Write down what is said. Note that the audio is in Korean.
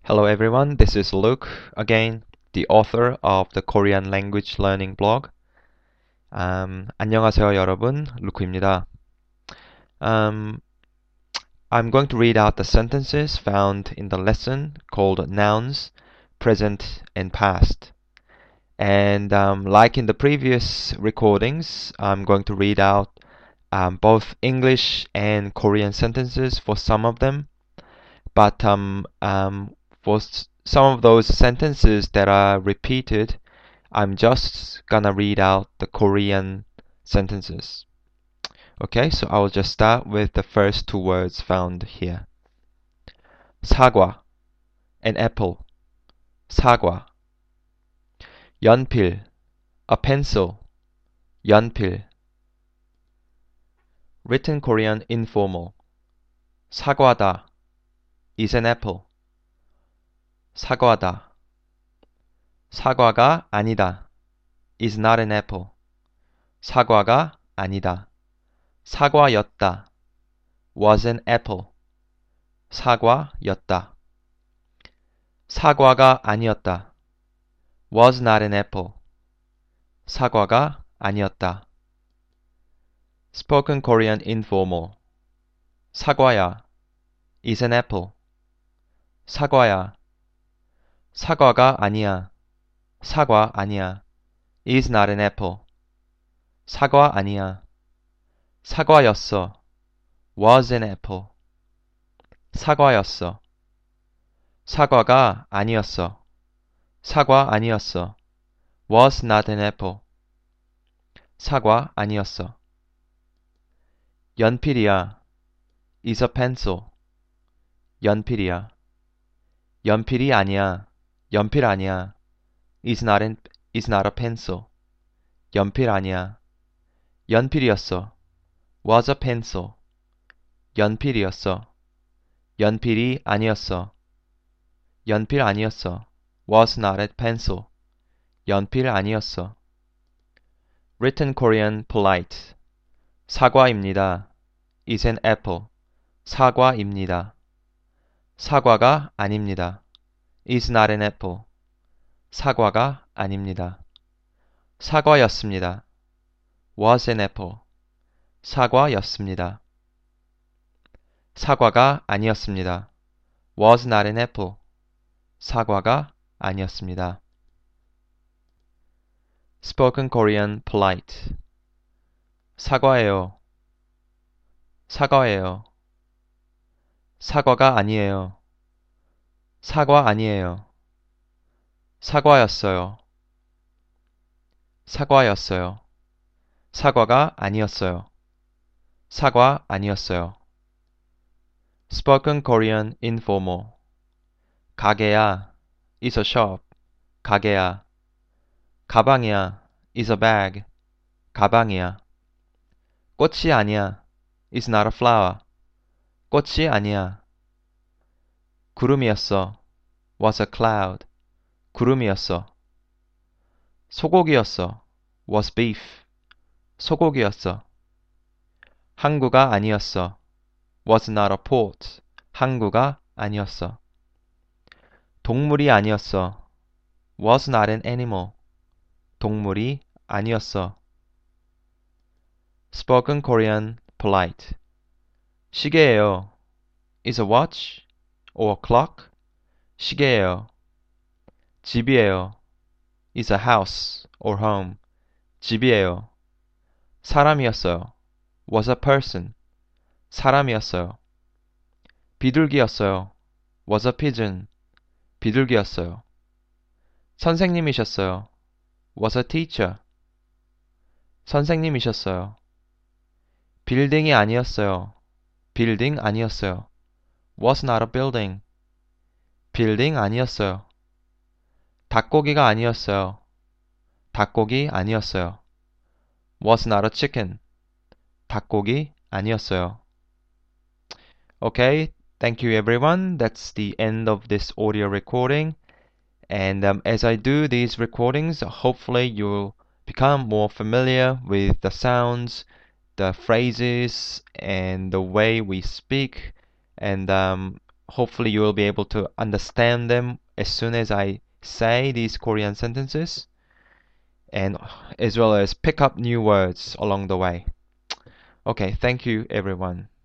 Hello everyone, this is Luke again, the author of the Korean language learning blog. 안녕하세요 여러분, 루크입니다. I'm going to read out the sentences found in the lesson called nouns, present and past. And like in the previous recordings, I'm going to read out both English and Korean sentences for some of them. But for some of those sentences that are repeated, I'm just gonna read out the Korean sentences. Okay, so I will just start with the first two words found here. 사과, an apple. 사과. 연필, a pencil. 연필. Written Korean informal. 사과다 is an apple. 사과다. 사과가 아니다 is not an apple. 사과가 아니다. 사과였다 was an apple. 사과였다. 사과가 아니었다 was not an apple. 사과가 아니었다. Spoken Korean informal. 사과야 is an apple. 사과야. 사과가 아니야. 사과 아니야. is not an apple. 사과 아니야. 사과였어. was an apple. 사과였어. 사과가 아니었어. 사과 아니었어. was not an apple. 사과 아니었어. 연필이야. is a pencil. 연필이야. 연필이 아니야. 연필 아니야. is not a pencil. 연필 아니야. 연필이었어. was a pencil. 연필이었어. 연필이 아니었어. 연필 아니었어. was not a pencil. 연필 아니었어. Written Korean polite. 사과입니다. is an apple. 사과입니다. 사과가 아닙니다. is not an apple. 사과가 아닙니다. 사과였습니다. was an apple. 사과였습니다. 사과가 아니었습니다. was not an apple. 사과가 아니었습니다. Spoken Korean polite. 사과해요. 사과해요. 사과가 아니에요. 사과 아니에요. 사과였어요. 사과였어요. 사과가 아니었어요. 사과 아니었어요. Spoken Korean informal. 가게야 is a shop. 가게야. 가방이야 is a bag. 가방이야. 꽃이 아니야 is not a flower. 꽃이 아니야. 구름이었어 was a cloud. 구름이었어. 소고기였어 was beef. 소고기였어. 항구가 아니었어 was not a port. 항구가 아니었어. 동물이 아니었어 was not an animal. 동물이 아니었어. Spoken Korean polite. 시계예요 is a watch or a clock. 시계예요. 집이에요 is a house or home. 집이에요. 사람이었어요 was a person. 사람이었어요. 비둘기였어요 was a pigeon. 비둘기였어요. 선생님이셨어요 was a teacher. 선생님이셨어요. 빌딩이 아니었어요 빌딩 아니었어요 was not a building. 빌딩 아니었어요. 닭고기가 아니었어요. 닭고기 아니었어요. was not a chicken. 닭고기 아니었어요. Okay, thank you everyone. That's the end of this audio recording. And as I do these recordings, hopefully you'll become more familiar with the sounds, the phrases, and the way we speak. And hopefully you will be able to understand them as soon as I say these Korean sentences, and as well as pick up new words along the way. Okay, thank you everyone.